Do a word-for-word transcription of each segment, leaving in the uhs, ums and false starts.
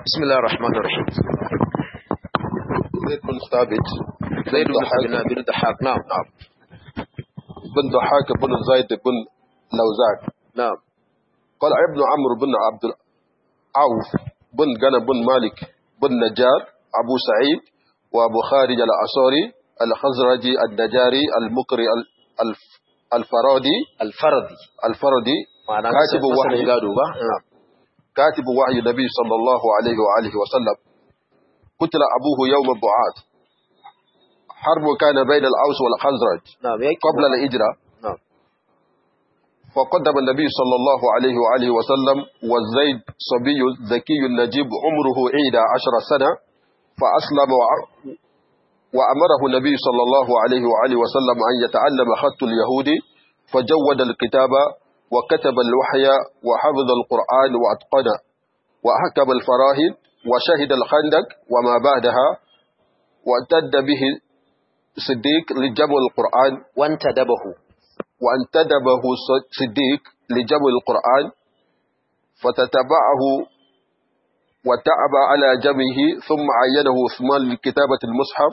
بسم الله الرحمن الرحيم. زيد بن ثابت زيد بن ثابت بن ضحاك. نعم نعم بن ضحاك بن زيد بن لوزان. نعم. قال ابن عمرو بن عبد عوف بن غنم بن مالك بن نجار أبو سعيد وأبو خارج الأصاري الخزرجي النجاري المقري الفرادي الفردي الفردي كاتب وحي كاتب وحي النبي صلى الله عليه وآله وسلم. قتل أبوه يوم بعاث. حرب كان بين الأوس والخزرج نعم. قبل الهجرة. نعم. فقدم النبي صلى الله عليه وآله وسلم والزيد صبي ذكي نجيب عمره عيد عشر سنة فأسلم وأمره النبي صلى الله عليه وآله وسلم أن يتعلم خط اليهود فجود الكتاب وكتب الوحي وحفظ القرآن وأتقنه وحكم الفراهد وشهد الخندق وما بعدها وامتد به صديق لجمع القرآن وانتدبه وانتدبه صديق لجمع القرآن فتتبعه وتعب على جمعه ثم عينه عثمان لكتابة المصحف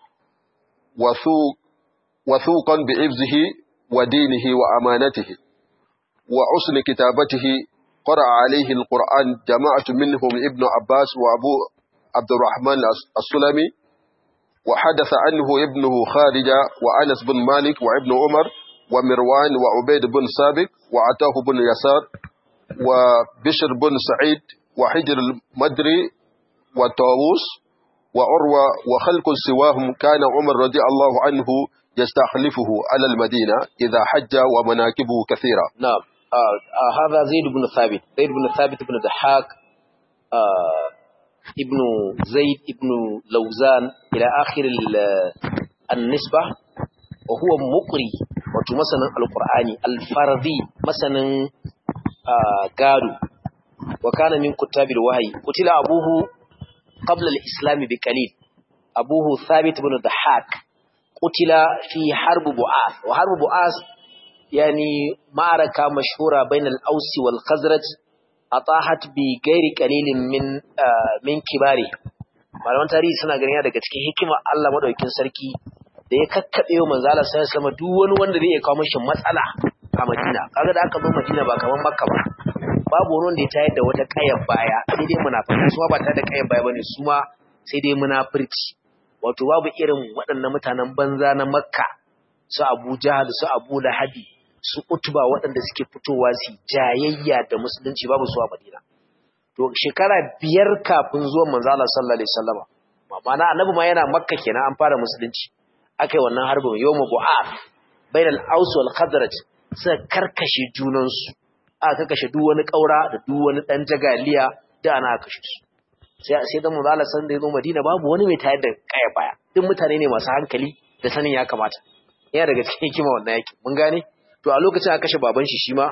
وثوق وثوقا بعفزه ودينه وأمانته وحسن كتابته. قرأ عليه القرآن جماعة منهم ابن عباس وأبو عبد الرحمن السلمي وحدث عنه ابنه خارجة وأنس بن مالك وابن عمر ومروان وعبيد بن سابق وعتاه بن يسار وبشر بن سعيد وحجر المدري وطاووس وعروة وخلق سواهم. كان عمر رضي الله عنه يستخلفه على المدينة إذا حج ومناكبه كثيرة. نعم. آه آه هذا زيد بن ثابت زيد بن ثابت بن ضحاك آه ابن زيد ابن لوزان إلى آخر النسبة وهو مقري وتمثل القرآن الفردي مثلا آه قالوا وكان من كتاب الوحي. قتل أبوه قبل الإسلام بقليل. أبوه ثابت بن ضحاك قتل في حرب بعاث. وحرب بعاث يعني معركة مشهورة بين الأوس والخزرج أطاحت بغير قليل من آه من كباره. malaman tarihi suna ganin daga cikin hikima Allah madaukakin sarki da ya kakkabe wa manzo Allah sallallahu alaihi wasallam duk wani wanda zai kawo mishi matsala a Madina. Kaga da aka zo Madina ba kaman Makka ba. Babu wani wanda ya tayar da wata kayan baya sai dai munafiki. Su ba ta da kayan baya bane, su ma sai dai munafirci. Wato babu irin waɗannan mutanen banza na Makka su Abu Jahal su Abu Lahabi su Utba waɗanda suke fitowa su jayayya da musulunci babu su a Madina. To shekara biyar kafin zuwan manzo Allah sallallahu alaihi wasallam, ma'ana annabi ma yana Makka kenan an fara musulunci. Akai wannan harbin yawmu bu'ath bainal Aus wal Khazraj suka karkashe junan su. Aka karkashe duk wani kaura da duk wani dan jagaliya da ana kashe su. Sai sai da manzo Allah sallallahu alaihi wasallam Madina babu wani mai tayar da kaya baya. Duk mutane ne masu hankali da sanin ya kamata. Yana daga cikin hikima wannan yake. Mun gane? To a lokacin aka kashe baban shi shi ma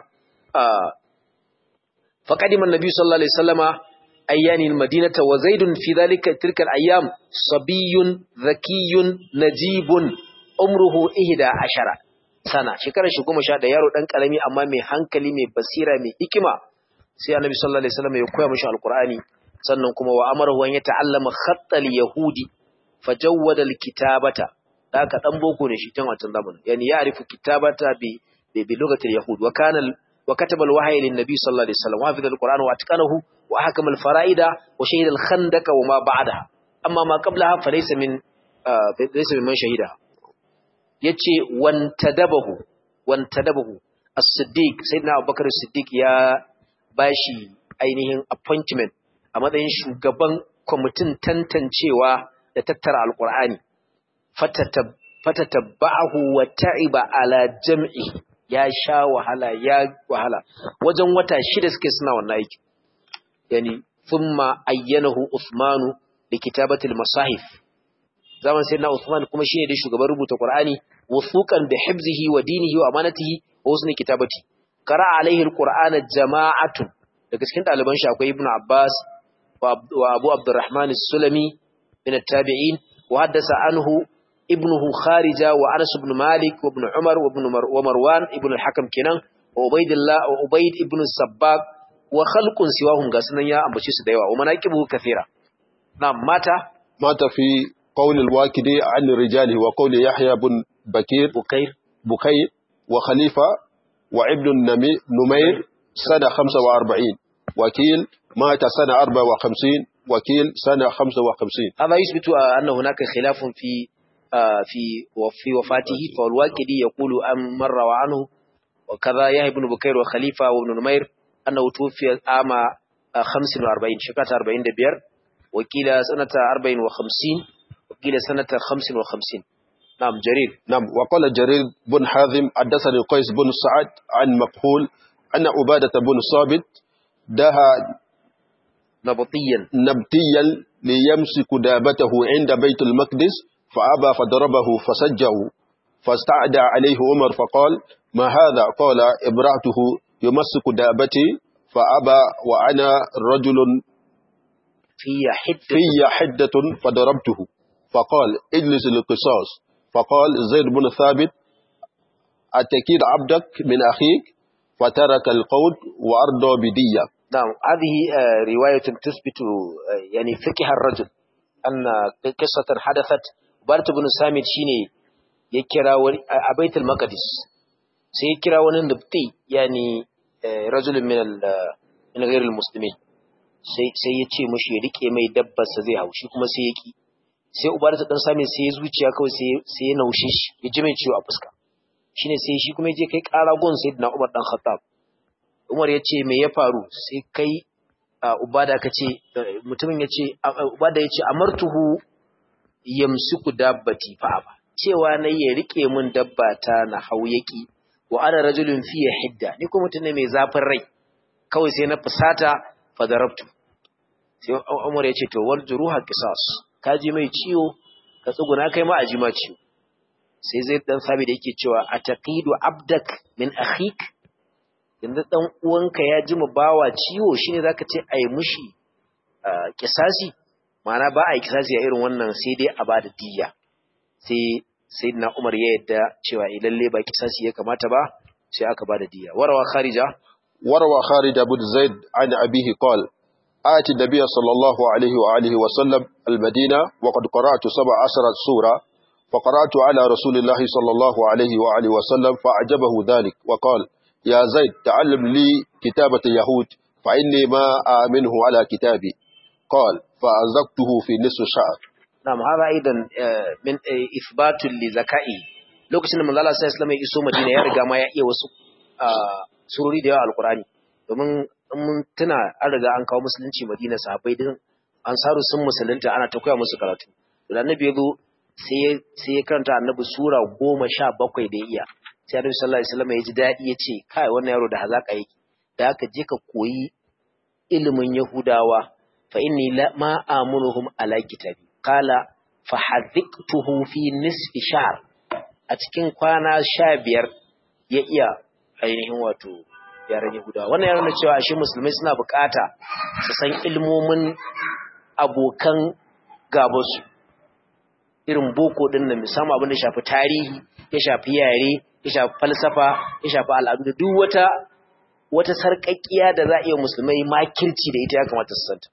faqadima annabi sallallahu alaihi wasallama ayyani almadinata wa zaidun fi dhalika tilka alayam sabiyyun zakiyyun najibun umruhu ihda ashara sana. Shekarar shi goma sha ɗaya, yaro dan karami amma mai hankali mai basira mai hikima. Sai annabi sallallahu alaihi wasallama ya koya mishi alqur'ani sannan kuma wa amarahu an yata'allama khattal yahudi fajawwada alkitabata. Haka dan boko ne shi tun wancan zamanin, yani ya arifu kitabata bi بلغة اليهود وكان ال... وكتب الوحي للنبي صلى الله عليه وسلم وحفظ القرآن واتقنه وحكم الفرائد وشهد الخندق وما بعدها. أما ما قبلها فليس من آه... ليس من من شهدها. يتي وانتدبه وانتدبه الصديق سيدنا أبو بكر الصديق يا باشي ainihin appointment a matsayin shugaban kwamitin tantancewa da tattara alqur'ani fatatab fatatabba'ahu wa ta'iba ala jam'i. Ya sha wahala ya wahala wajen wata shida suke suna wannan aiki. Yani thumma ayyanahu Uthmanu li kitabati al-masahif. Zaman sayyidina Uthman kuma shine da shugaban rubuta Qur'ani wusuqan bi hifzihi wa dinihi wa amanatihi wa husni kitabati. Qara'a alayhi al-Qur'ana jama'atun. Daga cikin daliban shi akwai Ibn Abbas wa Abu Abdurrahman as-Sulami min at-tabi'in wa haddasa anhu ابنه خارجة وأنس بن مالك وابن عمر وابن مر ومروان ابن الحكم كنان وعبيد الله وعبيد ابن السباق wa khalqun siwahum ga sunan ya ambace su da yawa wa manaqibu kathira na mata mata fi qawl al-waqidi an rijali wa qawl yahya bin bakir bukair bukayr wa khalifa wa ibn numayr sana khamsa wa arba'in wakil mata sana arba'a wa khamsin wakil sana khamsa wa khamsin. هذا يثبت أن هناك خلاف في في في وفاته فالواقدي يقول أم مر وعنه وكذا يحيى بن بكير وخليفة وابن نمير أنه توفي عام خمس وأربعين شكات أربعين دبير وكيل سنة أربعين وخمسين وكيل سنة خمس وخمسين. نعم جرير. نعم وقال جرير بن حازم حدثني قيس بن سعد عن مقهول أن عبادة بن صابت دها نبطيا نبتيا ليمسك دابته عند بيت المقدس فأبى فضربه فسجه فاستعدى عليه عمر فقال ما هذا؟ قال ابرعته يمسك دابتي فأبى وأنا رجل في حدة, في حدة فضربته فقال اجلس للقصاص فقال زيد بن ثابت أتكيد عبدك من أخيك فترك القول وأرضى بدية. نعم هذه رواية تثبت يعني فقه الرجل أن قصة حدثت بارت بن سامد شيني يكرا بيت المقدس سيكرا ونبطي يعني رجل من من غير المسلمين sai ya ce mashi ya rike mai dabbarsa zai haushi kuma sai ya ki sai ubarta dan sami sai ya zuciya kawai sai ya naushe shi ya ji mai ciwo a fuska shine sai shi kuma ya je kai ƙara gon sayyidina Umar dan Khattab Umar ya ce me ya faru sai kai ubada ka ce mutumin ya ce ubada ya ce amartuhu yamsiku dabbati fa aba cewa nayi ya rike min dabbata na hauyaki wa ana rajulun fi hidda ni kuma mutum ne mai zafin rai kawai sai na fusata fa darabtu sai Umar ya ce to wal juruha qisas ka ji mai ciwo ka tsuguna kai ma aji ma ciwo sai zai dan sabi da yake cewa ataqidu abdak min akhik yanzu dan uwanka ya ji mu bawa ciwo shine zaka ce ai mushi kisasi ma'ana ba ai kisasi a irin wannan sai dai a bada diyya sai sayyidina Umar ya yadda cewa lalle ba kisasi ya kamata ba sai aka bada diyya warawa kharija warawa kharija bin zaid an abihi qala آتي النبي صلى الله عليه وآله وسلم المدينة وقد قرأت سبع عشرة سورة فقرأت على رسول الله صلى الله عليه وآله وسلم فأعجبه ذلك وقال يا زيد تعلم لي كتابة يهود فإني ما آمنه على كتابي قال فأزقته في نصف الشهر. نعم هذا أيضا من إثبات لذكائي لو كنا من الله صلى الله عليه وسلم يسوع مدينة يرجع ما يأيه وسو سوري ديا القرآن ومن mun tuna an riga an kawo musulunci Madina sahabbai din ansaru sun musulunta ana ta koya musu karatu da annabi yazo sai sai ya karanta annabi sura goma sha bakwai da iya sai annabi sallallahu alaihi wasallam ya ji dadi yace kai wannan yaro da hazaka yake da aka je ka koyi ilimin yahudawa fa inni la ma amuruhum ala kitabi qala fa hadhiqtuhu fi nisfi shahr a cikin kwana sha biyar ya iya ainihin wato yaran Yahudawa wannan yana nuna cewa ashe musulmai suna bukata su san ilmomin abokan gabansu irin boko din nan musamman abin da shafi tarihi ya shafi yare ya shafi falsafa ya shafi al'adu da duk wata wata sarƙaƙiya da za a iya musulmai makirci da ita ya kamata su santa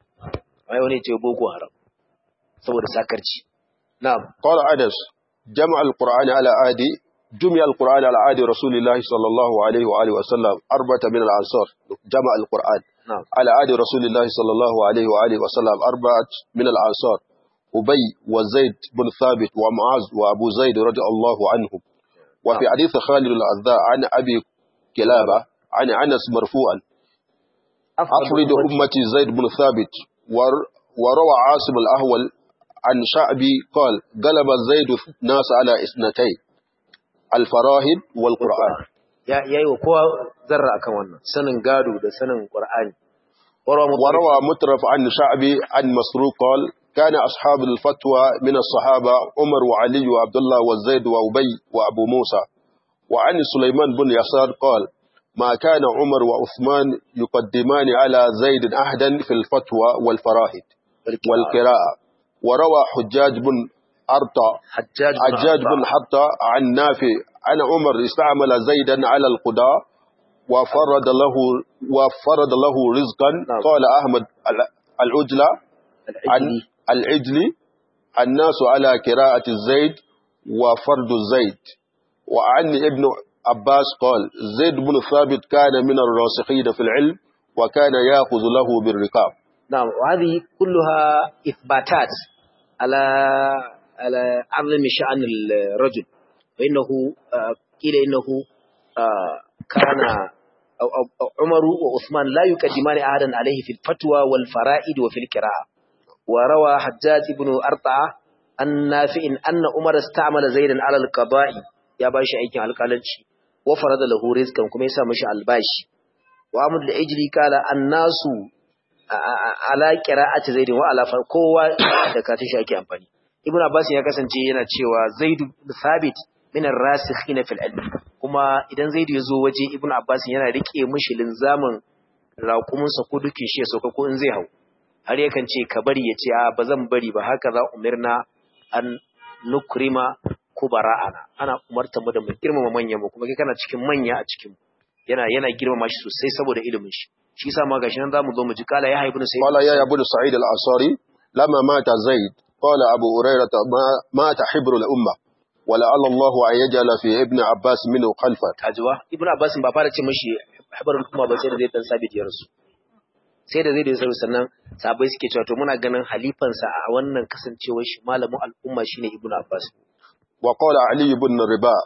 ai wani ce boko haram saboda sakarci na'am qala adas jama'a al-qur'ani ala adi جمع القرآن على عهد رسول الله صلى الله عليه وآله وسلم أربعة من الأنصار جمع القرآن نعم. على عهد رسول الله صلى الله عليه وآله وسلم أربعة من الأنصار أبي وزيد بن ثابت ومعاذ وأبو زيد رضي الله عنهم وفي نعم. حديث خالد العذاء عن أبي كلابة عن أنس مرفوعا أفرد أمتي زيد بن ثابت وروى عاصم الأهول عن شعبي قال غلب زيد ناس على اثنتين الفراهد والقرآن يا يا وكوا ذرة akan wannan sanin gado da sanin Qur'ani وروى مترف عن شعبي عن مسروق قال كان أصحاب الفتوى من الصحابة عمر وعلي وعبد الله وزيد وأبي وأبو موسى وعن سليمان بن يسار قال ما كان عمر وعثمان يقدمان على زيد أحدا في الفتوى والفراهد والقراءة وروى حجاج بن أرطى حجاج حجاج بن حطة عن نافع أن عمر استعمل زيدا على القضاء وفرد له وفرد له رزقا. نعم. قال أحمد العجلة عن العجلي العجلي الناس على قراءة الزيد وفرد الزيد. وعن ابن عباس قال زيد بن ثابت كان من الراسخين في العلم وكان يأخذ له بالركاب. نعم. وهذه كلها إثباتات على على عظم شأن الرجل، فإنه آه قيل إنه آه كان أو, أو, أو عمر وعثمان لا يقدمان أحدا عليه في الفتوى والفرائد وفي القراءة. وروى حجاج بن أرطعة النافع أن عمر استعمل زيدا على القضاء يا باشا أيكن على القلنشي وفرض له رزقا كما يسا مشي الباشي. وعمد العجلي قال الناس على قراءة زيد وعلى فقوة دكاتش أيكي أمباني. ابن عباس ya kasance yana cewa Zaid bin Thabit min ar-rasikhin fil ilm, kuma idan Zaid ya zo waje Ibn Abbas yana rike mishi linzamin raƙumin sa ko dukin shi ya sauka ko in zai hau, har yakan ce ka bari ya ce a bazan bari ba, haka za umirna an nukrima kubara'ana, ana umarta mu da mu girmama manyan mu, kuma kai kana cikin manya a cikin mu, yana yana girmama shi sosai saboda ilimin shi. Shi yasa ma gashi nan zamu zo mu ji kala ya ibn Sa'id قال يا ابن سعيد الأنصاري لما مات زيد قال أبو هريرة ما مات حبر الأمة ولعل الله أن يجعل في ابن عباس منه خلفا. Ajwa Ibn Abbas ba fara ce mishi habarul umma ba sai da zai dan sabit ya rasu, sai da zai da sai sannan sahabbai suke cewa to muna ganin halifansa a wannan kasancewar shi malamin al'umma shine Ibn Abbas. وقال علي بن رباء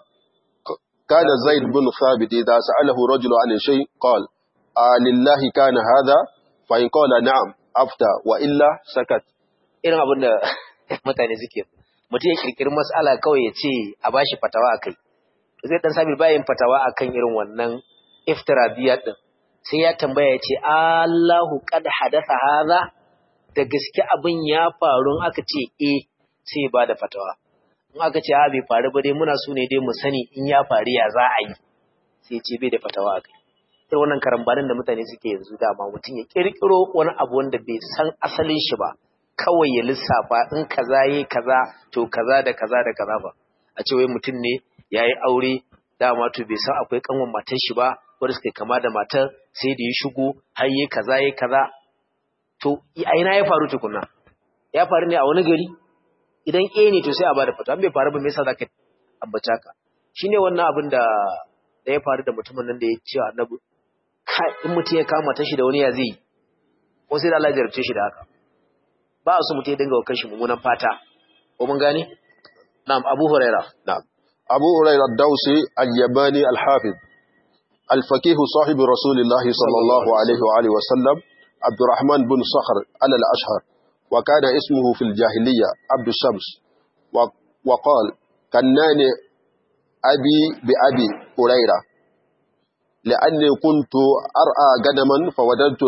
كان زيد بن ثابت إذا سأله رجل عن شيء قال لله كان هذا فإن قال نعم أفتى وإلا سكت. irin abin da mutane suke mutum ya kirkiri mas'ala kawai ya ce a bashi fatawa akai, zai dan sabi bayin fatawa akan irin wannan iftiradiyat din, sai ya tambaya ya ce Allahu qad hadatha hadha, da gaske abin ya faru, aka ce eh sai ba da fatawa, in aka ce a bai faru ba dai muna so ne dai mu sani in ya faru ya za a yi, sai ce bai da fatawa akai. Irin wannan karambanin da mutane suke yanzu, dama mutum ya kirkiro wani abu wanda bai san asalin shi ba, kawai ya lissafa in kaza yi kaza to kaza da kaza da kaza ba, a ce wai mutum ne ya yi aure dama to bai san akwai kanwan matar shi ba wadda suka kama da matar, sai da ya shigo har yi kaza yi kaza. To a ina ya faru tukuna? Ya faru ne a wani gari? Idan eh ne to sai a bada fata, bai faru ba me yasa zaka ambata ka? Shine wannan abin da da ya faru da mutumin nan da ya ce annabi kai in mutum ya kama ta shi da wani ya zai, ko sai da Allah ya jarabce shi da haka. Ba su mutai dinga wa kanshi mummunan fata, ko mun gane? Na'am. Abu Huraira. نعم. أبو هريرة الدوسي اليماني الحافظ الفقيه صاحب رسول الله صلى الله عليه وآله وسلم عبد الرحمن بن صخر على الأشهر، وكان اسمه في الجاهلية عبد الشمس، وقال كناني أبي بأبي هريرة لأني كنت أرعى غنما فوددت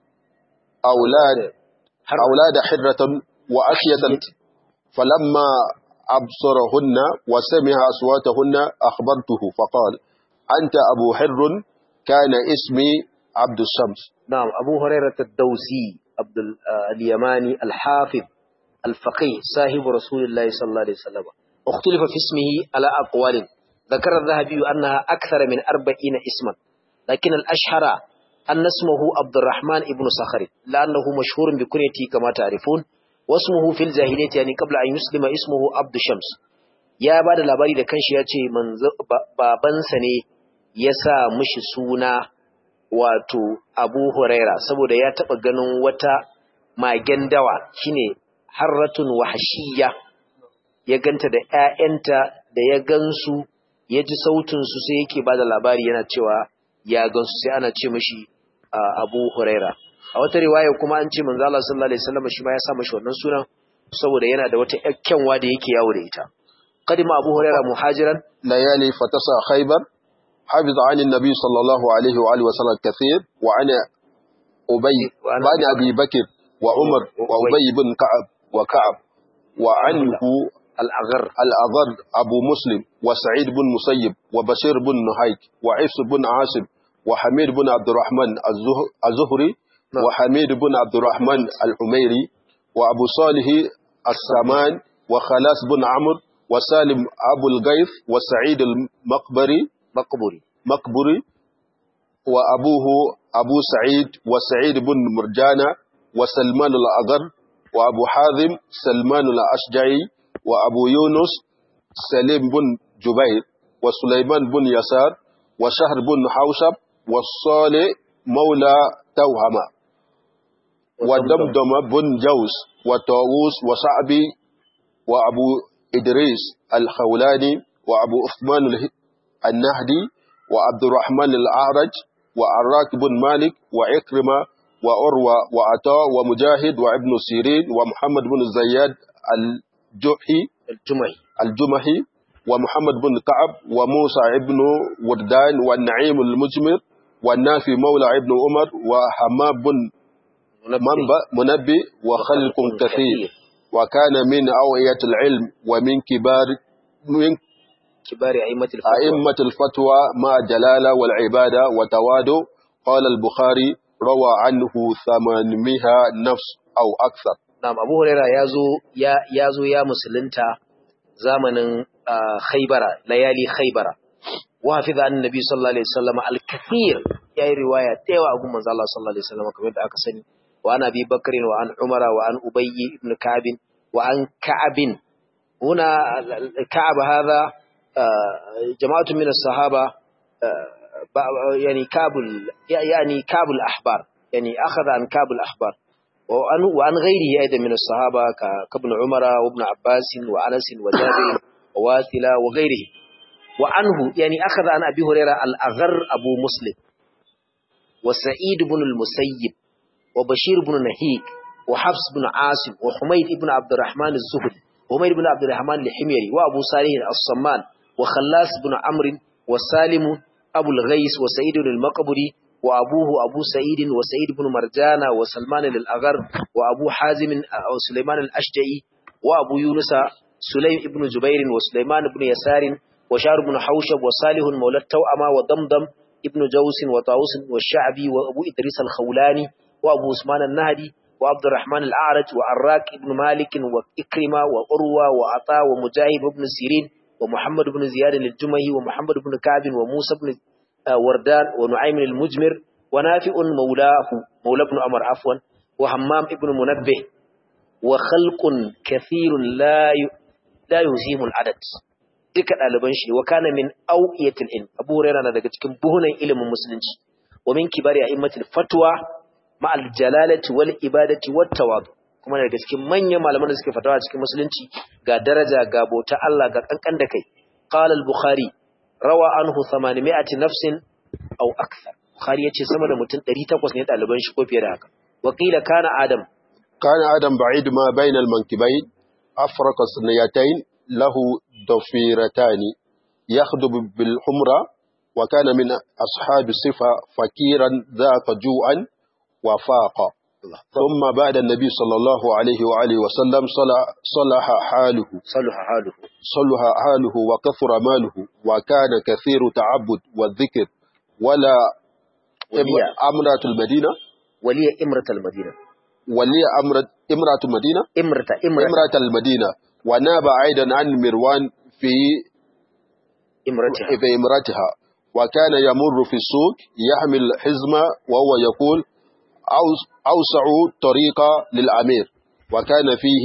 أولاد أولاد حرة وأشية، فلما أبصرهن وسمع أصواتهن أخبرته فقال أنت أبو حر، كان اسمي عبد الشمس. نعم. أبو هريرة الدوسي عبد اليماني الحافظ الفقيه صاحب رسول الله صلى الله عليه وسلم. اختلف في اسمه على أقوال، ذكر الذهبي أنها أكثر من أربعين اسما، لكن الأشهر أن اسمه عبد الرحمن ابن صخر لأنه مشهور بكنيته كما تعرفون، واسمه في الجاهلية يعني قبل أن يسلم اسمه عبد الشمس. يا بعد labari da kanshi ya ce babansa ne ya sa mishi suna wato Abu Huraira saboda ya taba ganin wata magen dawa shine harratun wahshiya, ya ganta da ƴaƴanta da ya gansu ya ji sautin su sai yake bada labari yana cewa ya gansu, sai ana ce mishi Abu Huraira. A wata riwaya kuma an ce manzo Allah sallallahu alaihi wasallam shi ma ya sa mishi wannan sunan saboda yana da wata ƴakkenwa da yake yawo da ita. Qadima Abu Huraira muhajiran ليالي فتسع خيبر، حفظ عن النبي صلى الله عليه وآله وسلم كثير، وعن أبي وعن أبي بكر وعمر وأبي بن كعب وكعب، وعنه الأغر الأغر أبو مسلم وسعيد بن مسيب وبشير بن نهيك وعيس بن عاصم وحميد بن عبد الرحمن الزهري وحميد بن عبد الرحمن الحميري وأبو صالح السمان وخلاس بن عمرو وسالم أبو الغيث وسعيد المقبري مقبري مقبري وأبوه أبو سعيد وسعيد بن مرجانة وسلمان الأغر وأبو حازم سلمان الأشجعي وأبو يونس سليم بن جبير وسليمان بن يسار وشهر بن حوشب والصالح مولى توهمة ودمدم بن جوز وطاووس وصعبي وأبو إدريس الخولاني وأبو عثمان النهدي وعبد الرحمن الأعرج وعراك بن مالك وعكرمة وأروى وعطاء ومجاهد وابن سيرين ومحمد بن زياد الجحي الجمعي الجمحي ومحمد بن كعب وموسى ابن وردان والنعيم المجمر والنافي مولى ابن عمر وحماب بن منبه وخلق كثير وكان من أوعية العلم ومن كبار من كبار أئمة الفتوى أئمة الفتوى مع جلالة والعبادة وتوادو. قال البخاري روى عنه ثمانمائة نفس أو أكثر. نعم أبو هريرة يازو يا يازو يا مسلمتا زمن خيبر ليالي خيبر وحفظ عن النبي صلى الله عليه وسلم الكثير يا رواية تيوا أبو من الله صلى الله عليه وسلم كما أكسني وعن أبي بكر وعن عمر وعن أبي بن كعب وعن كعب. هنا كعب هذا جماعة من الصحابة يعني كعب يعني كعب الأحبار يعني أخذ عن كعب الأحبار وعن وعن غيره أيضا من الصحابة كابن عمر وابن عباس وأنس وجابر وواثلة وغيره. وعنه يعني أخذ عن أبي هريرة الأغر أبو مسلم وسعيد بن المسيب وبشير بن نهيك وحفص بن عاصم وحميد بن عبد الرحمن الزهري وحميد بن عبد الرحمن الحميري وأبو صالح الصمان وخلاص بن عمرو وسالم أبو الغيث وسعيد المقبري وأبوه أبو سعيد وسعيد بن مرجان وسلمان الأغر وأبو حازم وسليمان الأشجعي وأبو يونس سليم بن جبير وسليمان بن يسار وشار بن حوشب وصالح مولى التوأمة وضمضم ابن جوس وطاووس والشعبي وأبو إدريس الخولاني وأبو عثمان النهدي وعبد الرحمن الأعرج وعراك بن مالك وإكرمة وأروى وعطاء ومجاهد وابن سيرين ومحمد بن زياد الجمهي ومحمد بن كعب وموسى بن وردان ونعيم المجمر ونافع مولاه مولى بن عمر عفوا وهمام ابن منبه وخلق كثير لا لا يهزم العدد. duka ɗaliban shi wa kana min auqiyatil ilm. Abu Hurairah na daga cikin buhunan ilimin musulunci wa min kibari a'immatil fatwa ma al jalalati wal ibadati wat tawadu, kuma daga cikin manyan malaman da suke fatawa cikin musulunci ga daraja ga bauta Allah ga kankan da kai. Qala al Bukhari rawa anhu thamanimi'ati nafsin aw akthar. Bukhari yace sama da mutum ɗari takwas ne ɗaliban shi ko fiye da haka. Wa qila kana adam kana adam ba'id ma bayna al mankibayn afraqa sunnatayn lahu ضفيرتان يخدب بالحمرة وكان من أصحاب الصفة فكيرا ذاق جوعا وفاقا. ثم بعد النبي صلى الله عليه وآله وسلم صلح حاله صلح حاله صلح حاله وكثر ماله وكان كثير تعبد والذكر ولا أمرة المدينة ولي إمرة المدينة ولي أمرة إمرة المدينة إمرة إمرة, إمرة المدينة وناب أيضا عن مروان في إمرتها. في إمرتها وكان يمر في السوق يحمل حزمة وهو يقول أوسع طريقة للأمير وكان فيه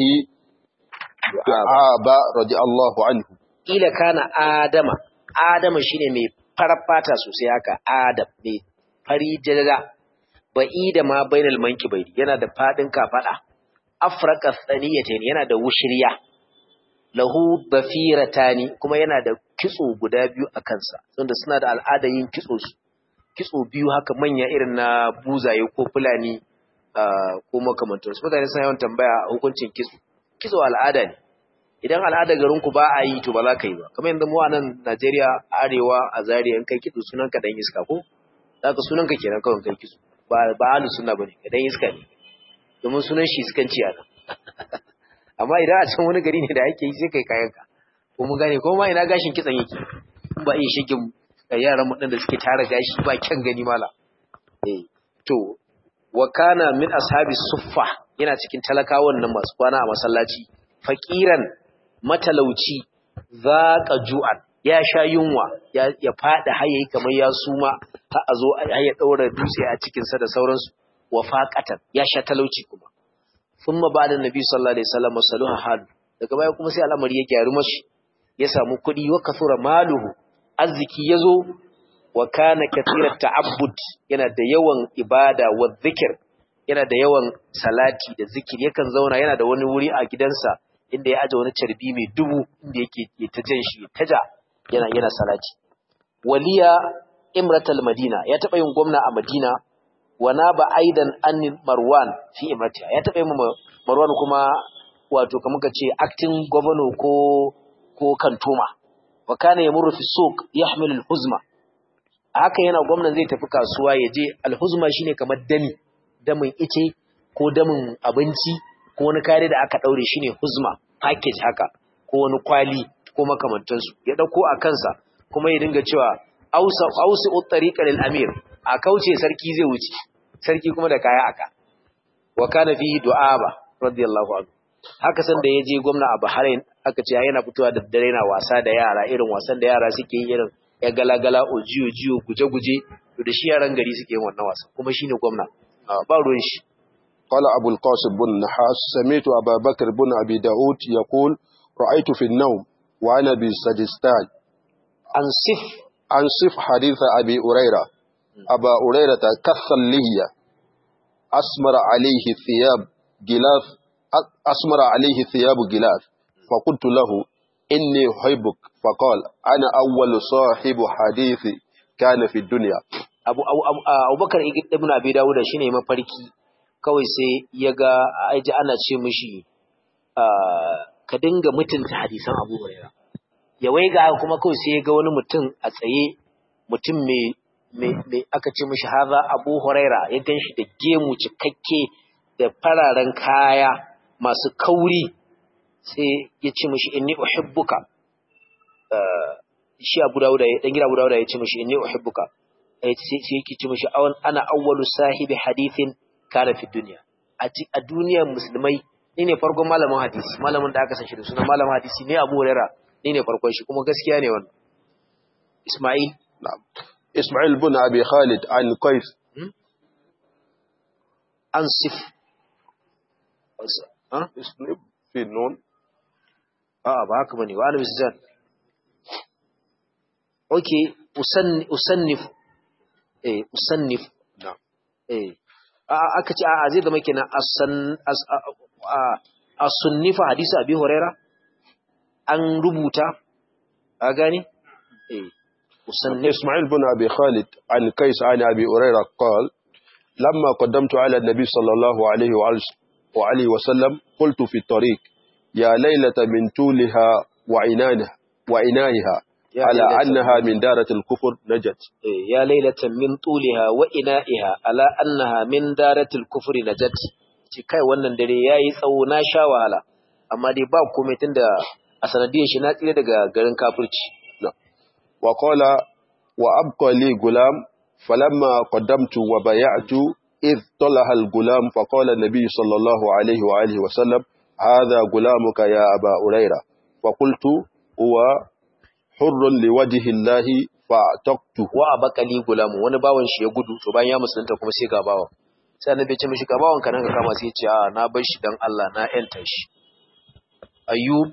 دعابة رضي الله عنه. إلى كان آدم آدم شيني مي فرفاتا سوسي هكا آدم مي فريجللا بعيد ما بين المنكبين yana da fadin kafada afraqa thaniyatain yana da wushriya lahu bafiratani kuma yana da kitso guda biyu a kansa wanda suna da al'ada yin kitso su kitso biyu haka manya irin na buzaye ko fulani ko makamantansu. Mutane suna yawan tambaya hukuncin kitso. Kitso al'ada ne. Idan al'ada garin ku ba a yi to ba za ka yi ba. Kamar yanzu mu a nan Najeriya arewa a Zaria in kai kitso sunan ka dan iska ko? Zaka sunan ka kenan kawai kai kitso. Ba ba ahlus sunna bane, ka dan iska ne. Domin sunan shi iskanci a nan. Amma idan a can wani gari ne da ake yi sai kai kayanka. Ko mun gane ko ma ina gashin kitson yake. Ba iya shigin yaran mu da suke tara gashi ba kyan gani mala. Eh to wa kana min ashabi suffa yana cikin talakawan nan masu kwana a masallaci faqiran matalauci zaqa ju'an ya sha yunwa ya ya fada hayayi kamar ya suma har a zo a ya daura dutse a cikin sa da sauransu wa faqatan ya sha talauci kuma thumma ba'da nabi sallallahu alaihi wasallam saluha hal daga baya kuma sai al'amari ya gyaru mashi ya samu kudi wa kasura maluhu arziki yazo wa kana kathirat ta'abbud yana da yawan ibada wa zikir yana da yawan salati da zikir yakan zauna yana da wani wuri a gidansa inda ya aje wani carbi mai dubu inda yake ta jan shi ta ja yana yana salati waliya imratal madina ya taba yin gwamna a madina wa naba aidan an marwan fi imratiha ya taba yin marwan kuma wato kamar kace acting governor ko ko kantoma wa kana yamurru fi suq yahmil al-huzma haka yana gwamnan zai tafi kasuwa ya je al-huzma shine kamar dami damin ice ko damin abinci ko wani kare da aka daure shine huzma package haka ko wani kwali ko makamantansu ya dauko a kansa kuma ya dinga cewa ausa ausi ut-tariqa lil amir a kauce sarki zai wuce sarki kuma da kaya aka wa kana fihi du'aba radiyallahu anhu haka san da yaje gwamna a Bahrain aka ce yana fitowa da dare na wasa da yara irin wasan da yara suke yi irin ya galagala ojiyo jiyo guje guje to da shi yaran gari suke yin wannan wasan kuma shine gwamna ba ruwan shi قال أبو القاسم بن نحاس سمعت أبا بكر بن أبي داود يقول رأيت في النوم وأنا بسجستان أنصف أنصف حديث أبي هريرة أبا هريرة كث اللحية أسمر عليه ثياب غلاف أسمر عليه ثياب غلاف فقلت له إني أحبك فقال أنا أول صاحب حديث كان في الدنيا أبو أبو أبو بكر ابن أبي داود شيني mafarki kawai sai ya ga aiji ana ce mishi ka dinga mutunta hadisan Abu Hurairah ya waiga kuma kawai sai ya ga wani mutum a tsaye mutum mai mai aka ce mishi haza Abu Hurairah ya ganshi da gemu cikakke da fararen kaya masu kauri sai ya ce mishi inni uhibbuka shi Abu Dawud ya dan gida Abu Dawud ya ce mishi inni uhibbuka sai yake ce mishi ana awwalu sahibi hadithin kana fi duniya a duniyar musulmai ni ne farkon malamin hadisi malamin da aka san shi da sunan malamin hadisi ne Abu Hurairah ni ne farkon shi kuma gaskiya ne wannan Ismail na'am Ismail bin Abi Khalid an Qais ansif ha Ismail fi nun a ba haka bane wa alamin zan okay usanni usannif eh usannif na'am eh aka ce a zai zama kenan a sunnifa hadisi Abi Huraira an rubuta a gani eh usannif Ismail bin Abi Khalid an Qais an Abi Huraira قال لما قدمت على النبي صلى الله عليه وآله وسلم قلت في الطريق يا ليلة من طولها وعنانها وعنائها على أنها من دارة الكفر نجت يا ليلة من طولها وإنائها على أنها من دارة الكفر نجت kai wannan dare yayi tsawo na sha wahala amma dai ba komai tunda a sanadiyar shi na tsire daga garin kafirci wa qala wa abqa li gulam falamma qaddamtu wa bay'atu id talaha al gulam fa qala an-nabi sallallahu alayhi wa alihi wa sallam hadha gulamuka ya aba hurairah fa qultu huwa hurrun liwajhi llahi fa'taqtu wa abaqali gulamu wani bawon shi ya gudu to bayan ya musulunta kuma sai ga bawon sai annabi ya ce mishi ga bawon ka nan ka kama sai ya ce a na bar shi dan Allah na yanta shi ayyub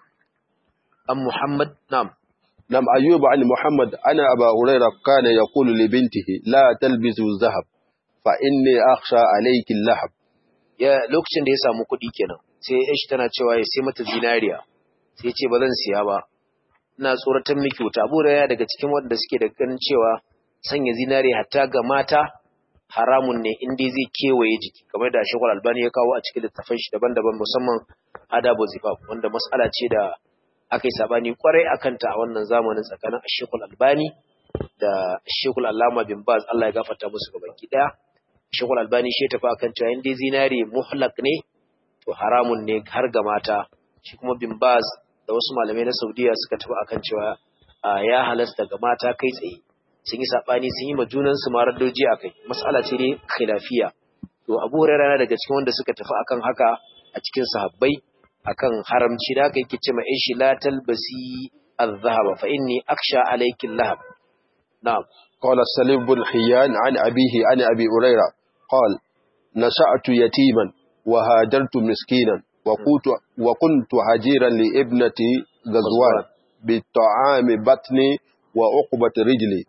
am muhammad nam nam ayyub an muhammad ana aba hurairah kana yaqulu li bintihi la talbisu dhahab fa inni akhsha alayki al-lahab ya lokacin da ya samu kuɗi kenan sai Aisha tana cewa ya sai mata zinariya sai ya ce ba zan siya ba ina tsoratar miki wuta Abu Hurairah daga cikin wanda suke da ganin cewa sanya zinare hatta ga mata haramun ne in dai zai kewaye jiki kamar da Sheikh Al-Albani ya kawo a cikin littafin shi daban-daban musamman Adabu Zifaf wanda mas'ala ce da aka yi sabani kwarai akan ta a wannan zamanin tsakanin Sheikh Al-Albani da Sheikh Al-Allama bin Baz Allah ya gafarta musu gabaki daya Sheikh Al-Albani shi ya tafi akan cewa in dai zinare muhlaq ne to haramun ne har ga mata shi kuma bin Baz da wasu malamai na Saudiya suka tafi akan cewa ya halasta ga mata kai tsaye sun yi sabani sun yi majunan su maraddoji akai mas'ala ce dai khilafiya to Abu Hurairah yana daga cikin wanda suka tafi akan haka a cikin sahabbai akan haramci da haka yake ce ma aishi la talbasi الذهب فإني أخشى عليك اللهب. نعم. قال السليم بن حيان عن أبيه عن أبي هريرة قال نشأت يتيما وهاجرت مسكينا وكنت, وكنت هجيرا لابنتي غزوان بالطعام بطني وعقبة رجلي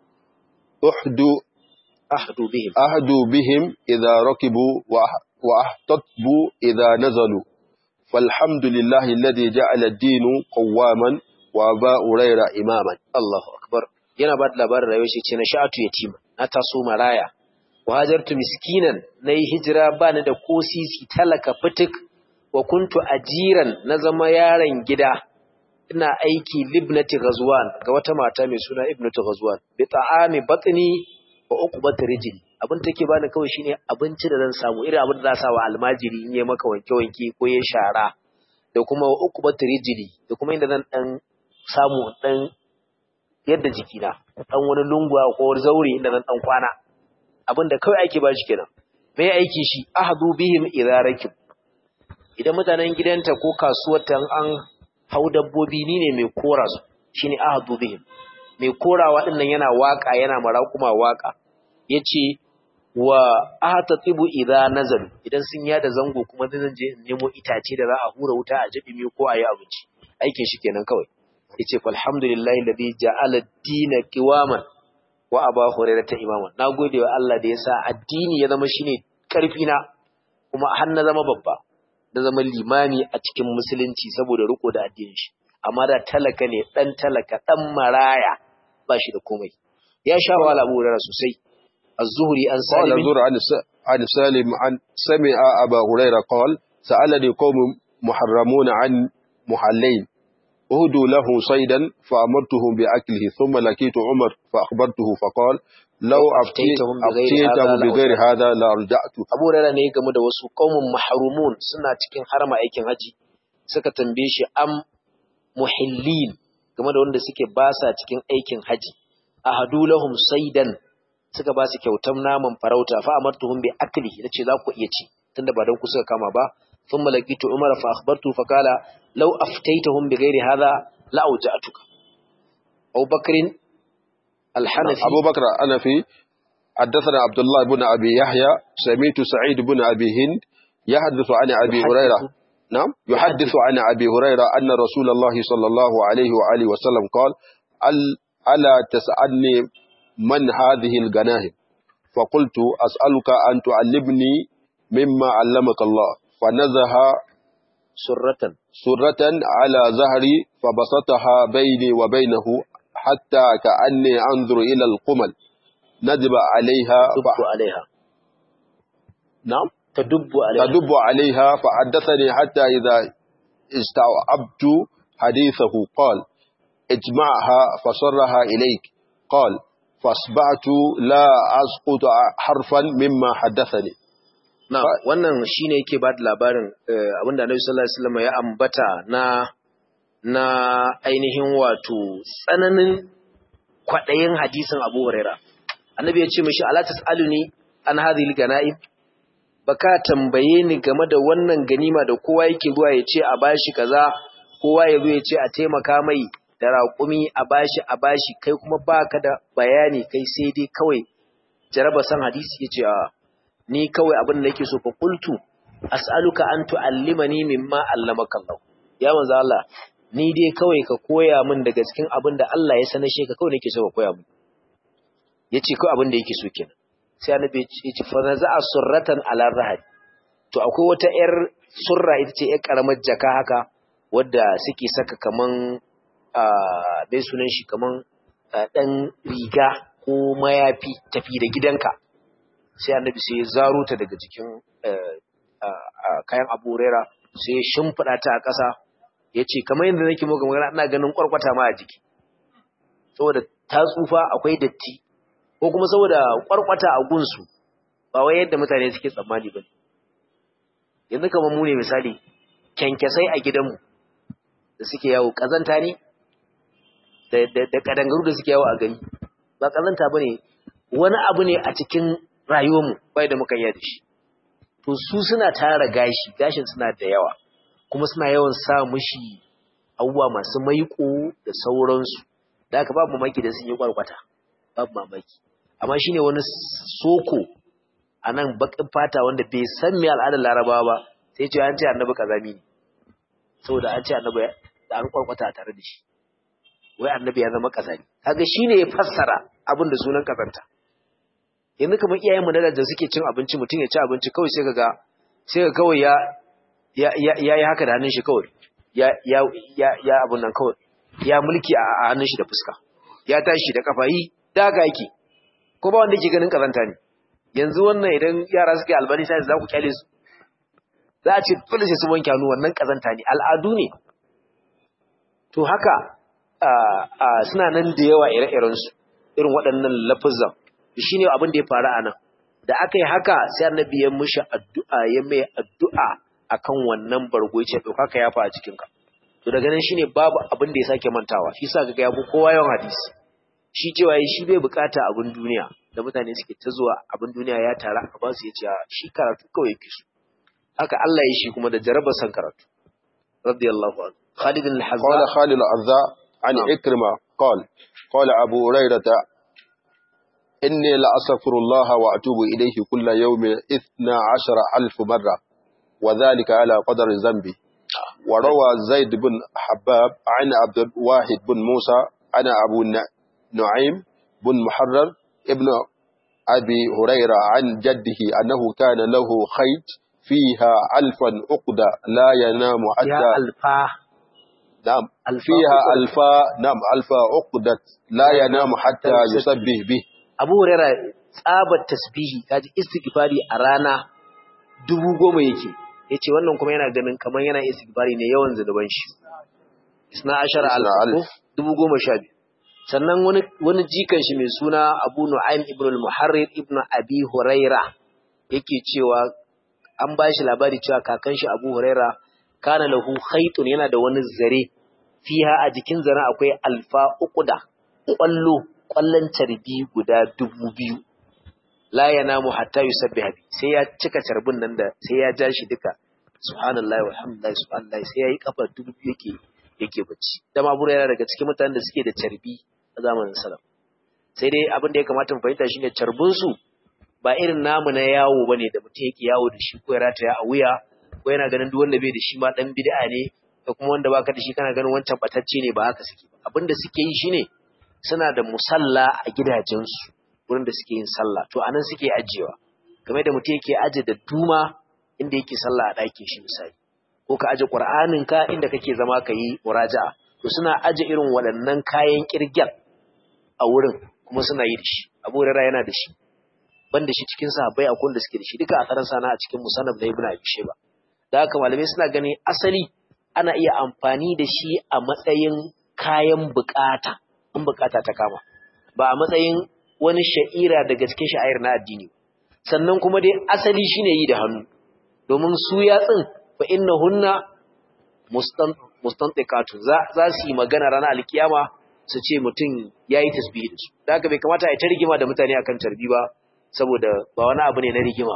أحدو أحدو بهم أهدو بهم إذا ركبوا وأحتطبوا إذا نزلوا فالحمد لله الذي جعل الدين قواما وأبا هريرة إماما. الله أكبر. yana ba da labarin rayuwar shi ce na sha'atu yatima, na taso maraya, wa hajartu miskinan, na yi hijira ba ni da ko sisi, talaka fitik, wa kuntu ajiran, na zama yaron gida, ina aiki libnati ghazwan ga wata mata mai suna ibnatu ghazwan bi ta'ami batni wa uqbati rijli. Abin take bani kawai shine abinci da zan samu, irin abin da za sa wa almajiri in yi maka wanke wanke ko ya shara, da kuma wa uqbati rijli, da kuma inda zan dan samu dan yadda jikina, dan wani lunguwa ko wani zaure inda zan dan kwana. Abin da kawai ake ba shi kenan. Me aiki shi ahdu bihim idza rakib. Idan mutanen gidanta ko kasuwar ta an hau dabbobi ni ne mai kora su, shine ahdu bihim. Mai korawa din nan yana waka, yana marakuma waka. Yace wa ahtatibu idza nazal, idan sun yada zango kuma zan je in nemo itace da za a hura wuta a jabi mi ko ayi abinci. Aikin shi kenan kawai. Yace alhamdulillahi alladhi ja'ala ad-din qiwaman wa aba hurairah ta imaman. Nagode wa Allah da yasa addini ya zama shine karfi na, kuma har na zama babba, na zama limami a cikin musulunci saboda riko da addinin shi. Amma da talaka ne, dan talaka, dan maraya, ba shi da komai. Ya sha wahala Abu Hurairah sosai. Az-Zuhri an Salim an Salim an sami'a Abu Hurairah qala sa'alani qaumun muharramun an muhallain أهدوا له صيدا فأمرتهم بأكله ثم لقيت عمر فأخبرته فقال لو أفتيتهم بغير هذا لأرجعت. Abu Hurairah ne game da wasu qaumun mahrumun suna cikin harama aikin haji, suka tambaye shi am muhillin, game da wanda suke basa cikin aikin haji. Ahadu lahum saydan, suka ba su kyautar naman farauta, fa amartuhum bi akli, nace za ku iya ci tunda ba dan ku suka kama ba. ثم لقيت عمر فأخبرته فقال لو أفتيتهم بغير هذا لأوجعتك. أبو بكر الحنفي أبو بكر الحنفي حدثنا عبد الله بن أبي يحيى سمعت سعيد بن أبي هند يحدث عن أبي هريرة نعم يحدث عن أبي هريرة أن رسول الله صلى الله عليه وآله وسلم قال ألا تسألني من هذه الغنائم فقلت أسألك أن تعلمني مما علمك الله فنزها سرة سرة على ظهري فبسطها بيني وبينه حتى كأني أنظر إلى القمل ندب عليها تدب عليها نعم تدب عليها تدب عليها فحدثني حتى إذا استوعبت حديثه قال اجمعها فصرها إليك قال فأصبحت لا أسقط حرفا مما حدثني. Na wannan shine yake ba da labarin abinda Annabi sallallahu alaihi wasallam ya ambata na na ainihin wato tsananin kwadayin hadisin Abu Huraira. Annabi ya ce mishi ala tasaluni an hadhihi ganaim, baka tambaye ni game da wannan ganima da kowa yake zuwa ya ce a bashi kaza, kowa ya zo ya ce a taimaka mai da raƙumi a bashi a bashi, kai kuma baka da bayani, kai sai dai kawai jaraba san hadisi yace a ni kawai abin da nake so fa qultu as'aluka an tu'allimani mimma allamaka Allah. Ya manzo Allah, ni dai kawai ka koya min daga cikin abin da Allah ya sanar shi ka kawai nake so ka koya min. Yace kawai abin da yake so kenan. Sai annabi ya ce fa naza'a surratan ala rahad. To akwai wata yar surra, ita ce yar karamar jaka haka wadda suke saka kaman a bai sunan shi kaman dan riga ko mayafi tafi da gidanka. Sai annabi sai ya zaro ta daga jikin kayan Abu Huraira, sai ya shimfida ta a ƙasa, yace kamar yadda nake muku magana ina ganin kwarkwata ma a jiki, saboda ta tsufa akwai datti, ko kuma saboda kwarkwata a gunsu ba wai yadda mutane suke tsammani bane. Yanzu kamar mu ne misali, kyankyasai a gidanmu da suke yawo kazanta ne, da da kadangaru da suke yawo a gari ba kazanta bane, wani abu ne a cikin rayuwarmu bai da muka yi da shi. To su suna tara gashi, gashin suna da yawa, kuma suna yawan sa mushi abubuwa masu maiko da sauransu da aka babu mamaki da sun yi kwarkwata babu mamaki amma shine wani soko a nan bakin fata wanda bai san me al'adar larabawa ba sai ce an ce annabi kazami ne saboda an ce annabi da an kwarkwata tare da shi wai annabi ya zama kazami kaga shine ya fassara abin da sunan kazanta yanzu kamar iyayen mu da suke cin abinci mutum ya ci abinci kawai sai kaga sai ka kawai ya ya ya yi haka da hannun shi kawai ya ya ya ya abun nan kawai ya mulki a hannun shi da fuska ya tashi da kafa yi daga yake ko ba wanda yake ganin kazanta ne yanzu wannan idan yara suke albani sai za ku kyale su za a ce dole sai su wanke hannu wannan kazanta ne al'adu ne to haka suna nan da yawa ire-iren su irin waɗannan lafazan shine abin da ya faru a nan da aka yi haka sai annabi ya mushi addu'a ya mai addu'a akan wannan bargo yace to haka ya fa a cikin ka to daga nan shine babu abin da ya sake mantawa shi yasa kaga ya bu kowa yawan hadisi shi cewa shi bai bukata abin duniya da mutane suke ta zuwa abin duniya ya tara a basu yace shi karatu kawai yake so haka Allah ya shi kuma da jarabar san karatu radiyallahu anhu Khalid al-Hazza qala Khalid al-Hazza an Ikrima qala qala Abu Hurairah inni la astaghfirullah wa atubu ilayhi kull yawm اثنا عشر ألف marra wa dhalika ala qadri dhanbi wa rawa Zaid bin Habab an Abd al-Wahid bin Musa ana Abu Nu'aym bin Muharrar ابن أبي هريرة عن جده أنه كان له خيط فيها ألفا عقدة لا ينام حتى فيها ألفا نعم ألفا فيها عقدة. ألفا نعم ألفا عقدة لا ينام حتى يسبح به. Abu Huraira tsabar tasbihi kaji istighfari a rana dubu goma yake yace wannan kuma yana ganin kamar yana istighfari ne yawan zunuban shi isna ashara alf dubu goma sha biyu sannan wani wani jikan shi mai suna Abu Nu'aym ibn al-Muharrir ibn Abi Huraira yake cewa an ba shi labari cewa kakan shi Abu Huraira kana lahu khaytun yana da wani zare fiha a jikin zaren akwai alfa uquda kwallo kwallon tarbi guda dubu biyu la yanamu hatta yusabbiha bi sai ya cika tarbin nan da sai ya ja shi duka subhanallahi walhamdulillahi subhanallahi sai yayi kafa dubu biyu yake yake bacci dan Abu Huraira daga cikin mutanen da suke da tarbi a zamanin salaf sai dai abin da ya kamata mu fahimta shine tarbin su ba irin namu na yawo bane da mutum yake yawo da shi ko ya rataya a wuya ko yana ganin duk wanda bai da shi ma dan bid'a ne da kuma wanda baka da shi kana ganin wancan batacce ne ba haka suke ba abin da suke yi shine suna da musalla a gidajensu wurin da suke yin sallah to anan suke ajiyewa game da mutum yake aje da duma inda yake sallah a ɗakin shi misali ko ka aje Qur'anin ka inda kake zama ka yi muraja'a to suna aje irin waɗannan kayan kirgel a wurin kuma suna yi da shi Abu Hurairah yana da shi banda shi cikin sahabbai akwai wanda suke da shi duka a karan sana a cikin musannaf da Ibn Abi Shayba da haka malamai suna gani asali ana iya amfani da shi a matsayin kayan bukata in bukata ta kama ba a matsayin wani sha'ira daga cikin sha'air na addini sannan kuma dai asali shine yi da hannu domin su yatsin fa innahunna mustan mustantiqatu za za su yi magana ranar alkiyama su ce mutum yayi tasbihi da su da haka bai kamata a yi ta rigima da mutane akan tarbi ba saboda ba wani abu ne na rigima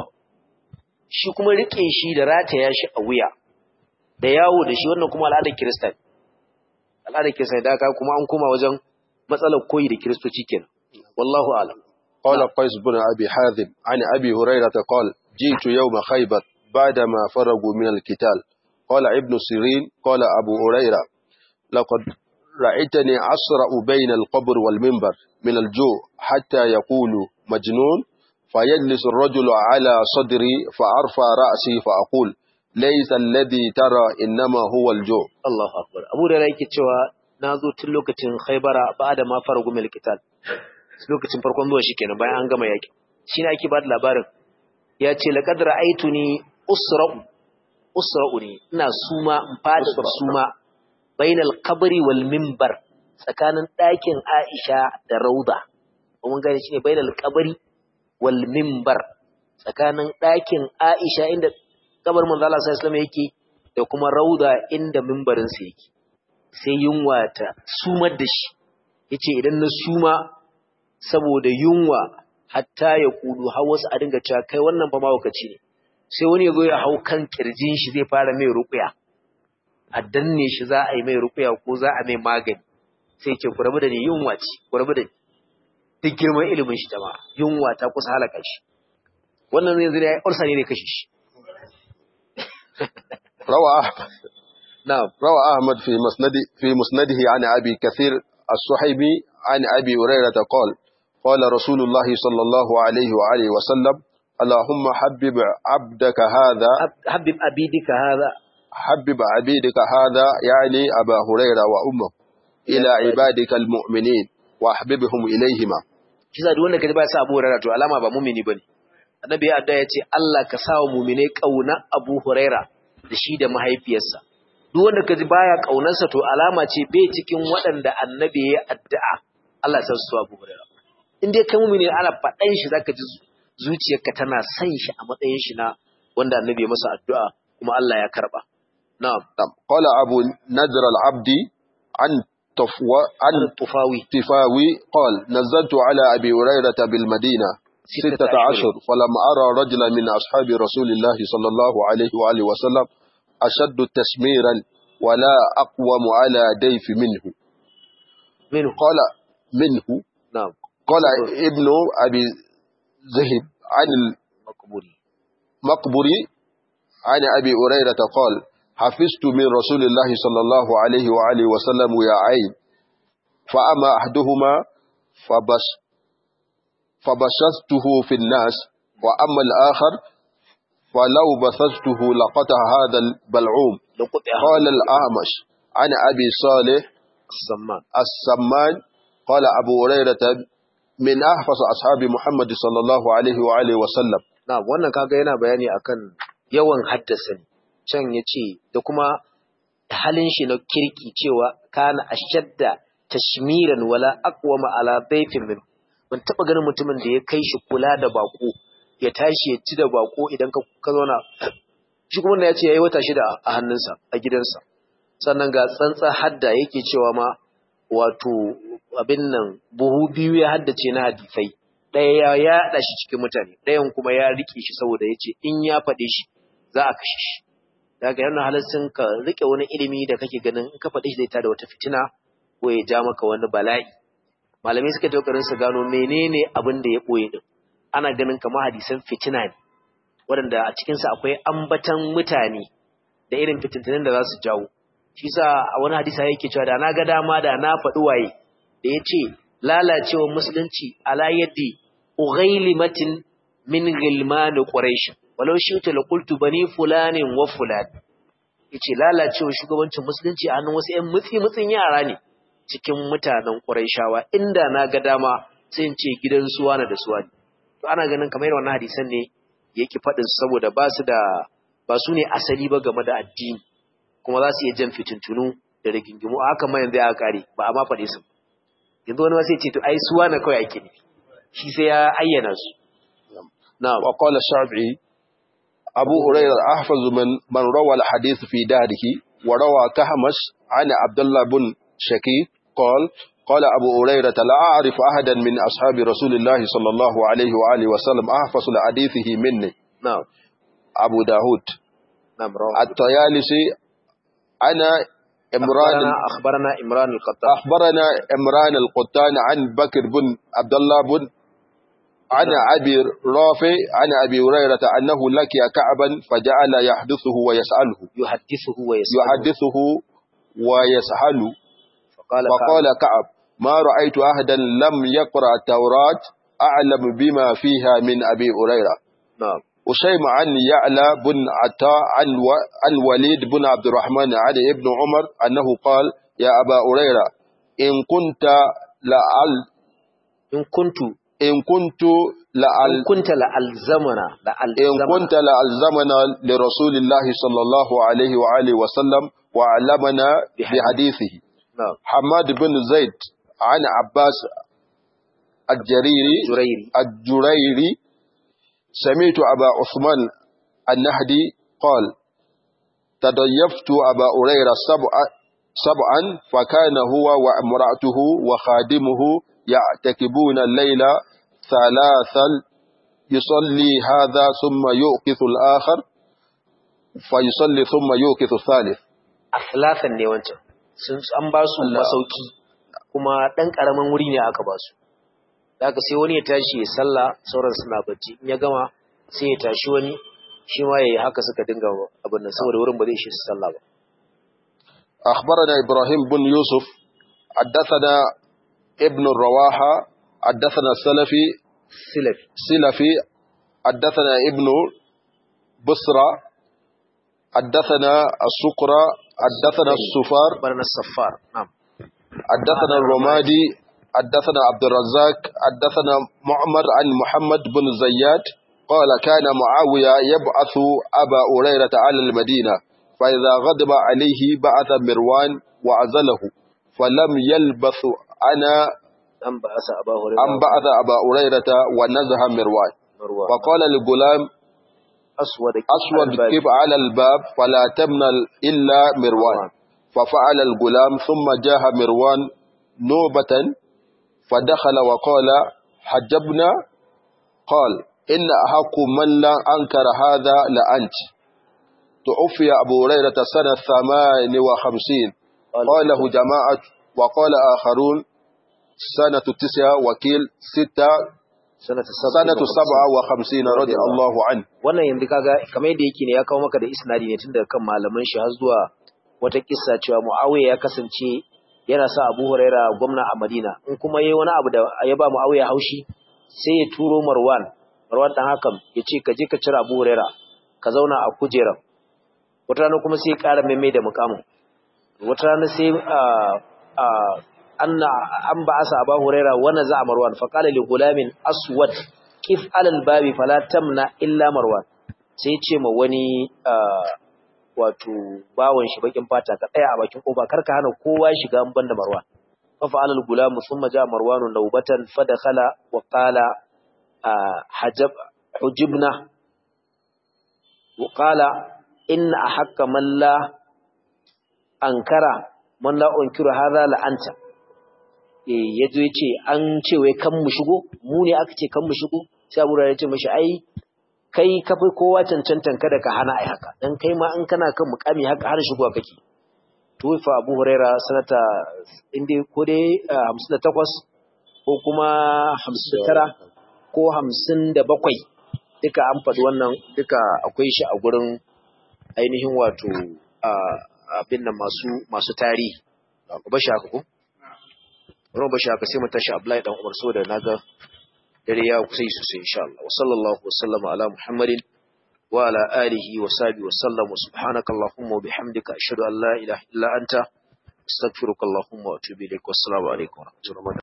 shi kuma rike shi da rataya shi a wuya da yawo da shi wannan kuma al'adar Kirista al'adar Kirista da haka kuma an koma wajen matsalar koyi da Kiristoci kenan wallahu a'lam قال قيس بن أبي حازم عن أبي هريرة قال جئت يوم خيبر بعدما فرغوا من القتال قال ابن سيرين قال أبو هريرة لقد رأيتني أسرع بين القبر والمنبر من الجوع حتى يقول مجنون فيجلس الرجل على صدري فأرفع رأسي فأقول ليس الذي ترى إنما هو الجوع. الله أكبر. أبو هريرة yake cewa nazo tun lokacin Khaybara ba'da ma faragu min al-qital lokacin farkon zuwa shikenan bayan an gama yaki shine ake ba da labarin ya ce laqad ra'aytuni usra'u usra'u ne ina suma in fada suma bainal qabri wal minbar tsakanin ɗakin Aisha da Rauda mun gane shine bainal qabri wal minbar tsakanin ɗakin Aisha inda kabarin manzo Allah sallallahu alaihi wasallam yake da kuma Rauda inda minbarin sa yake sai yunwa ta sumar da shi yace idan na suma saboda yunwa hatta ya kudu har wasu a dinga cewa kai wannan fa mawakaci ne sai wani ya zo ya hau kan kirjin shi zai fara mai ruqya a danne shi za a yi mai rukuya ko za a mai magani sai ce ku rabu da ni yunwa ce ku rabu da ni duk girman ilimin shi jama'a yunwa ta kusa halaka shi wannan zai zira ya ulsa ne kashe shi rawa na'am rawa Ahmad fi musnadi fi musnadihi an Abi Kathir as-Suhaybi an Abi Hurairah qala qala Rasulullah sallallahu alayhi wa alihi wa sallam Allahumma habbib 'abdaka hadha habbib abidika hadha habbib 'abidika hadha yani Aba Hurairah wa ummuhu ila ibadika al-mu'minin wa ahbibhum ilayhima kisa duk wanda kaji ba sa Abu Hurairah to alama ba mu'mini bane annabi ya adda yace Allah ka sa wa mu'mine kauna Abu Hurairah da shi da mahaifiyarsa duk wanda kaji baya kaunarsa to alama ce bai cikin waɗanda annabi ya addu'a Allah ya san su Abu Hurairah in dai kai mu'mini ana faɗan shi zaka ji zuciyarka tana san shi a matsayin shi na wanda annabi ya masa addu'a kuma Allah ya karba na'am qala Abu Nadr al-Abdi an tafwa an tufawi تفاوي قال نزلت على أبي هريرة بالمدينة ستة عشر فلم أرى رجلا من أصحاب رسول الله صلى الله عليه وآله وسلم أشد تشميرا ولا أقوم على ديف منه منه قال منه نعم قال ابن أبي ذهب عن مقبولي المقبري عن أبي هريرة قال حفظت من رسول الله صلى الله عليه وآله وسلم يا عين فأما أحدهما فبش فبشرته في الناس وأما الآخر فلو بثثته لقطع هذا البلعوم قال الأعمش عن أبي صالح السمان السمان قال أبو هريرة من أحفظ أصحاب محمد صلى الله عليه وآله وسلم نعم wannan kaga yana bayani akan yawan haddasa can yace da kuma halin shi na kirki cewa kana ashadda tashmiran wala aqwama ala dayfin min ban taba ganin mutumin da ya kai shi kula da bako ya tashi ya ci da bako idan ka ka zauna shi kuma ya ce yayi wata shida a hannunsa a gidansa sannan ga tsantsa hadda yake cewa ma wato abin nan buhu biyu ya haddace na hadisai ɗaya ya yaɗa shi cikin mutane ɗayan kuma ya rike shi saboda yace in ya faɗe shi za a kashe shi daga yana halassin ka rike wani ilimi da kake ganin in ka faɗe shi zai tada wata fitina ko ya ja maka wani bala'i malamai suka ta kokarin su gano menene abin da ya boye din ana ganin kamar hadisan fitina ne waɗanda a cikin su akwai ambatan mutane da irin fitintunan da za su jawo shi sa a wani hadisi yake cewa da na ga dama da na faɗi waye da yace lalacewar musulunci ala yaddi ughaylimatin min ghilman quraish walau shi'tu la qultu bani fulanin wa fulan yace lalacewar shugabancin musulunci a hannun wasu ƴan mutsi mutsin yara ne cikin mutanen quraishawa inda na ga dama sai in ce gidan suwa na da suwa ne to ana ganin kamar wannan hadisan ne yake faɗin saboda ba su da ba su ne asali ba game da addini kuma za su iya jan fitintunu da rigingimu a haka ma yanzu ya kare ba a ma faɗe su yanzu wani wasu ya ce to ai suwa na kawai ake nufi shi sai ya ayyana su na'am wa qala shafi'i abu hurairah ahfazu man man rawa al-hadith fi darihi wa rawa kahmash an abdullah bin shakir قال قال أبو هريرة لا أعرف أحدا من أصحاب رسول الله صلى الله عليه وآله وسلم أحفظ لحديثه مني نعم أبو داود نعم الطيالسي أنا إمران أخبرنا, أخبرنا إمران القطان أخبرنا إمران القطان عن بكر بن عبد الله بن عن أبي رافع عن أبي هريرة أنه لقي كعبا فجعل يحدثه ويسأله يحدثه ويسأله يحدثه ويسأله فقال, فقال كعب ما رأيت أحدا لم يقرأ التوراة أعلم بما فيها من أبي هريرة نعم وشيم عن يعلى بن عطاء عن, و... عن وليد بن عبد الرحمن عن ابن عمر أنه قال يا أبا هريرة إن كنت لأل إن كنت إن كنت لأل إن كنت لألزمنا إن كنت لألزمنا لرسول الله صلى الله عليه وآله وسلم وعلمنا بحديثه نعم حماد بن زيد عن عباس الجريري جريري الجريري سمعت أبا عثمان النهدي قال تضيفت أبا هريرة سبعا سبعا فكان هو وامرأته وخادمه يعتكبون الليل ثلاثا يصلي هذا ثم يوقظ الآخر فيصلي ثم يوقظ الثالث aslasan ne wancan sun an ba su masauki kuma dan karaman wuri ne aka ba su daga sai wani ya tashi ya salla sauran suna bacci in ya gama sai ya tashi wani shi ma yayi haka suka dinga abin nan saboda wurin ba zai shi sallah ba. أخبرنا إبراهيم بن يوسف حدثنا ابن الرواحة حدثنا السلفي سلفي سلفي حدثنا ابن بصرة حدثنا السقرة حدثنا السفار برنا الصفار نعم حدثنا الرمادي حدثنا عبد الرزاق حدثنا معمر عن محمد بن زياد قال كان معاوية يبعث أبا هريرة على المدينة فإذا غضب عليه بعث مروان وعزله فلم يلبث أنا أنبعث أبا هريرة أنبعث أبا هريرة ونزه مروان وقال للغلام أسود أسود كيف على الباب فلا تمنل إلا مروان ففعل الغلام ثم جاء مروان نوبة فدخل وقال حجبنا قال إن أحق من لا أنكر هذا لأنت توفي أبو هريرة سنة ثمان وخمسين قاله جماعة وقال آخرون سنة تسعة وكيل ستة سنة سبعة وخمسين رضي الله عنه. wannan yanzu kaga kamar yadda yake ne ya kawo maka da isnadi ne tun daga kan malaman shi har zuwa wata kissa cewa Muawiya ya kasance yana sa Abu Huraira gwamna a Madina in kuma yayi wani abu da ya ba Muawiya haushi sai ya turo Marwan Marwan dan hakan yace ka je ka cira Abu Huraira ka zauna a kujerar wata rana kuma sai ya ƙara maimai da mukamin wata rana sai anna an ba'asa Abu Huraira wa naza Marwan fa qala li gulamin aswad kif alal babi fala tamna illa Marwan sai ya ce ma wani wato bawon shi bakin fata ka tsaya a bakin kofa karka hana kowa shiga an banda Marwan fa fa'ala al gulam thumma ja Marwan nawbatan fa dakhala wa qala hajab hujibna wa qala inna ahakka man la ankara man la unkiru hadha la anta eh yazo yace an ce wai kan mu shigo mu ne aka ce kan mu shigo sai Abu Hurairah ya ce mishi ai kai ka fi kowa cancantan kada ka hana ai haka dan kai ma in kana kan mukami haka har shigo kake to fa Abu Hurairah sanata inde ko dai hamsin da takwas ko kuma hamsin da tara ko hamsin da bakwai duka an faɗi wannan duka akwai shi a gurin ainihin wato abin nan masu masu tarihi ba shi haka ko ro ba shi haka sai mu tashi Abdullahi dan Umar so da naga dare ya kusa yi sosai insha Allah wa sallallahu wa sallama ala Muhammadin wa ala alihi wa sahbihi wa sallam wa subhanaka allahumma wa bihamdika ashhadu an la ilaha illa anta astaghfiruka allahumma wa atubu ilaik wa assalamu alaikum wa rahmatullahi